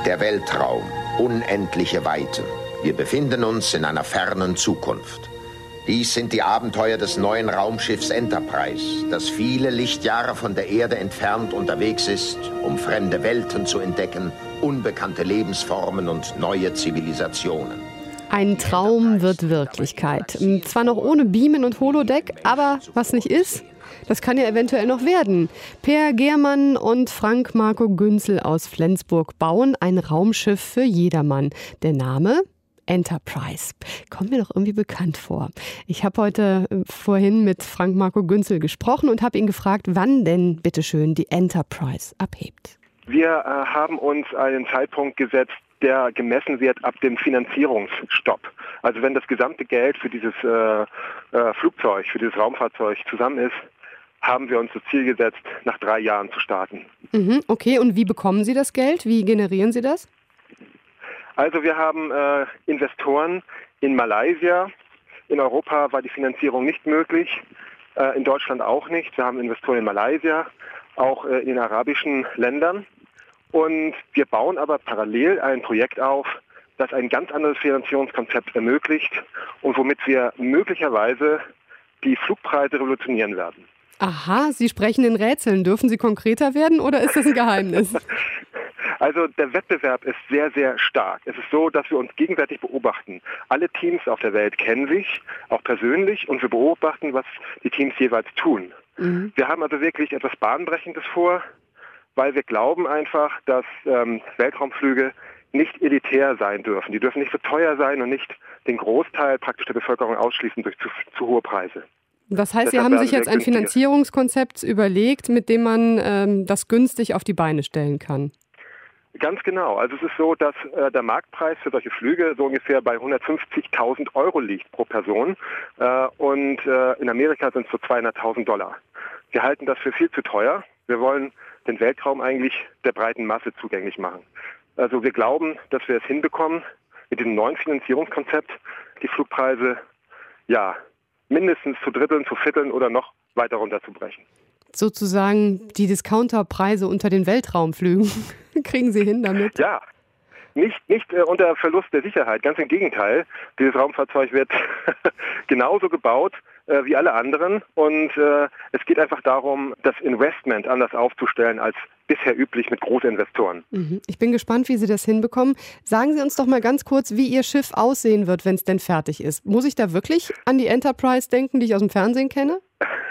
Der Weltraum, unendliche Weiten. Wir befinden uns in einer fernen Zukunft. Dies sind die Abenteuer des neuen Raumschiffs Enterprise, das viele Lichtjahre von der Erde entfernt unterwegs ist, um fremde Welten zu entdecken, unbekannte Lebensformen und neue Zivilisationen. Ein Traum wird Wirklichkeit. Zwar noch ohne Beamen und Holodeck, aber was nicht ist, das kann ja eventuell noch werden. Per Gehrmann und Frank Marco Günzel aus Flensburg bauen ein Raumschiff für jedermann. Der Name? Enterprise. Kommt mir doch irgendwie bekannt vor. Ich habe heute vorhin mit Frank Marco Günzel gesprochen und habe ihn gefragt, wann denn bitteschön die Enterprise abhebt. Wir haben uns einen Zeitpunkt gesetzt, der gemessen wird ab dem Finanzierungsstopp. Also wenn das gesamte Geld für dieses Flugzeug, für dieses Raumfahrzeug zusammen ist, haben wir uns das Ziel gesetzt, nach 3 Jahren zu starten. Okay, und wie bekommen Sie das Geld? Wie generieren Sie das? Also wir haben Investoren in Malaysia. In Europa war die Finanzierung nicht möglich, in Deutschland auch nicht. Wir haben Investoren in Malaysia, auch in den arabischen Ländern. Und wir bauen aber parallel ein Projekt auf, das ein ganz anderes Finanzierungskonzept ermöglicht und womit wir möglicherweise die Flugpreise revolutionieren werden. Aha, Sie sprechen in Rätseln. Dürfen Sie konkreter werden oder ist das ein Geheimnis? Also der Wettbewerb ist sehr, sehr stark. Es ist so, dass wir uns gegenseitig beobachten. Alle Teams auf der Welt kennen sich, auch persönlich, und wir beobachten, was die Teams jeweils tun. Wir haben also wirklich etwas Bahnbrechendes vor, weil wir glauben einfach, dass Weltraumflüge nicht elitär sein dürfen. Die dürfen nicht so teuer sein und nicht den Großteil praktisch der Bevölkerung ausschließen durch zu hohe Preise. Das heißt, Sie haben sich jetzt ein Finanzierungskonzept überlegt, mit dem man das günstig auf die Beine stellen kann. Ganz genau. Also es ist so, dass der Marktpreis für solche Flüge so ungefähr bei 150.000 Euro liegt pro Person. Und in Amerika sind es so 200.000 Dollar. Wir halten das für viel zu teuer. Wir wollen den Weltraum eigentlich der breiten Masse zugänglich machen. Also wir glauben, dass wir es hinbekommen, mit diesem neuen Finanzierungskonzept die Flugpreise mindestens zu dritteln, zu vierteln oder noch weiter runterzubrechen. Sozusagen die Discounterpreise unter den Weltraumflügen. Kriegen Sie hin damit? Ja, nicht unter Verlust der Sicherheit. Ganz im Gegenteil. Dieses Raumfahrzeug wird genauso gebaut wie alle anderen. Und es geht einfach darum, das Investment anders aufzustellen als bisher üblich mit Großinvestoren. Ich bin gespannt, wie Sie das hinbekommen. Sagen Sie uns doch mal ganz kurz, wie Ihr Schiff aussehen wird, wenn es denn fertig ist. Muss ich da wirklich an die Enterprise denken, die ich aus dem Fernsehen kenne?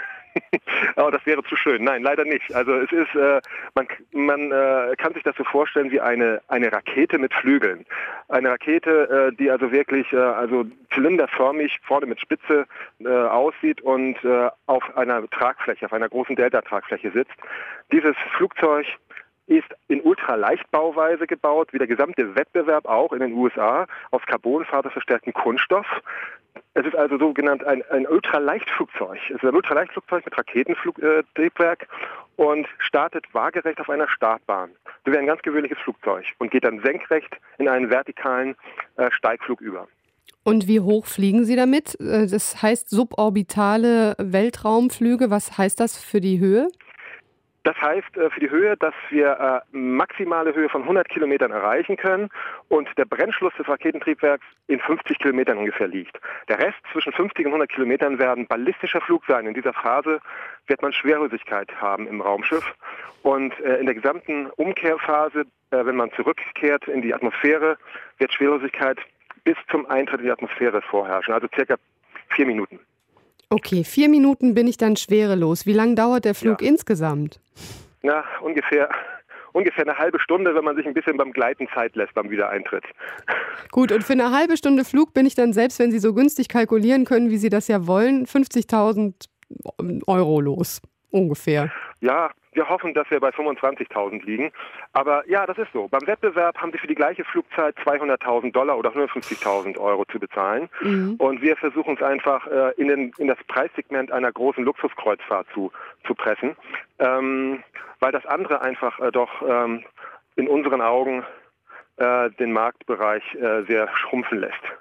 Oh, das wäre zu schön. Nein, leider nicht. Also es ist, man kann sich das so vorstellen wie eine Rakete mit Flügeln. Eine Rakete, die also wirklich zylinderförmig vorne mit Spitze aussieht und auf einer Tragfläche, auf einer großen Delta-Tragfläche sitzt. Dieses Flugzeug ist in Ultraleichtbauweise gebaut, wie der gesamte Wettbewerb auch in den USA, aus carbonfaserverstärktem Kunststoff. Es ist also so genannt ein Ultraleichtflugzeug. Es ist ein Ultraleichtflugzeug mit Raketentriebwerk und startet waagerecht auf einer Startbahn. So wie ein ganz gewöhnliches Flugzeug und geht dann senkrecht in einen vertikalen Steigflug über. Und wie hoch fliegen Sie damit? Das heißt suborbitale Weltraumflüge. Was heißt das für die Höhe? Das heißt für die Höhe, dass wir maximale Höhe von 100 Kilometern erreichen können und der Brennschluss des Raketentriebwerks in 50 Kilometern ungefähr liegt. Der Rest zwischen 50 und 100 Kilometern werden ballistischer Flug sein. In dieser Phase wird man Schwerlosigkeit haben im Raumschiff und in der gesamten Umkehrphase, wenn man zurückkehrt in die Atmosphäre, wird Schwerlosigkeit bis zum Eintritt in die Atmosphäre vorherrschen, also circa 4 Minuten. Okay, 4 Minuten bin ich dann schwerelos. Wie lange dauert der Flug insgesamt? Na, ungefähr eine halbe Stunde, wenn man sich ein bisschen beim Gleiten Zeit lässt beim Wiedereintritt. Gut, und für eine halbe Stunde Flug bin ich dann, selbst wenn Sie so günstig kalkulieren können, wie Sie das ja wollen, 50.000 Euro los, ungefähr. Ja, wir hoffen, dass wir bei 25.000 liegen. Aber ja, das ist so. Beim Wettbewerb haben Sie für die gleiche Flugzeit 200.000 Dollar oder 150.000 Euro zu bezahlen. Und wir versuchen es einfach in das Preissegment einer großen Luxuskreuzfahrt zu pressen, weil das andere einfach in unseren Augen den Marktbereich sehr schrumpfen lässt.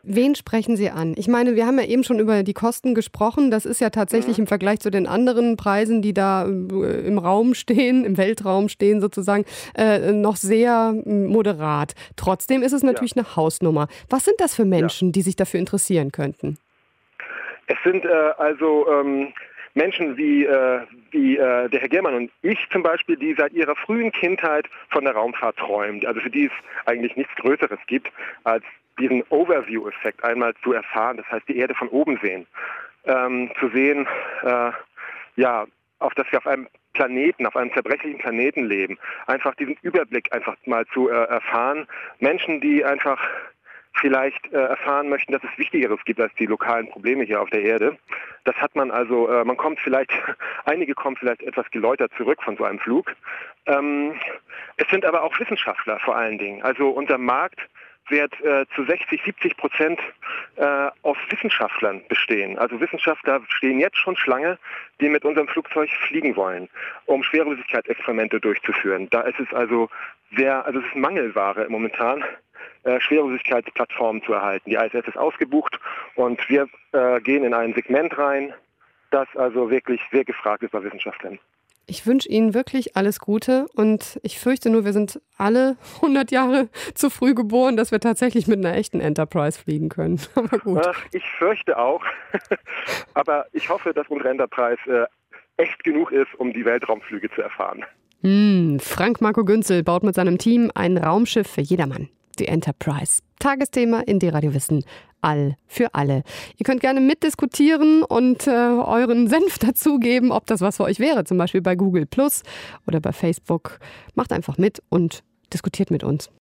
Wen sprechen Sie an? Ich meine, wir haben ja eben schon über die Kosten gesprochen. Das ist ja tatsächlich im Vergleich zu den anderen Preisen, die da im Raum stehen, im Weltraum stehen sozusagen, noch sehr moderat. Trotzdem ist es natürlich eine Hausnummer. Was sind das für Menschen, die sich dafür interessieren könnten? Es sind Menschen wie der Herr Gehrmann und ich zum Beispiel, die seit ihrer frühen Kindheit von der Raumfahrt träumen. Also für die es eigentlich nichts Größeres gibt, als diesen Overview-Effekt einmal zu erfahren. Das heißt, die Erde von oben sehen. Zu sehen, dass wir auf einem Planeten, auf einem zerbrechlichen Planeten leben. Einfach diesen Überblick einfach mal zu erfahren. Menschen, die einfach vielleicht erfahren möchten, dass es Wichtigeres gibt als die lokalen Probleme hier auf der Erde. Das hat man also, einige kommen vielleicht etwas geläutert zurück von so einem Flug. Es sind aber auch Wissenschaftler vor allen Dingen. Also unser Markt wird zu 60-70% aus Wissenschaftlern bestehen. Also Wissenschaftler stehen jetzt schon Schlange, die mit unserem Flugzeug fliegen wollen, um Schwerelosigkeitsexperimente durchzuführen. Da ist es also es ist Mangelware momentan, Schwerelosigkeitsplattformen zu erhalten. Die ISS ist ausgebucht und wir gehen in ein Segment rein, das also wirklich sehr gefragt ist bei Wissenschaftlern. Ich wünsche Ihnen wirklich alles Gute und ich fürchte nur, wir sind alle 100 Jahre zu früh geboren, dass wir tatsächlich mit einer echten Enterprise fliegen können. Aber gut. Ich fürchte auch, aber ich hoffe, dass unsere Enterprise echt genug ist, um die Weltraumflüge zu erfahren. Frank Marco Günzel baut mit seinem Team ein Raumschiff für jedermann. Die Enterprise. Tagesthema in D-Radio Wissen. All für alle. Ihr könnt gerne mitdiskutieren und euren Senf dazugeben, ob das was für euch wäre. Zum Beispiel bei Google Plus oder bei Facebook. Macht einfach mit und diskutiert mit uns.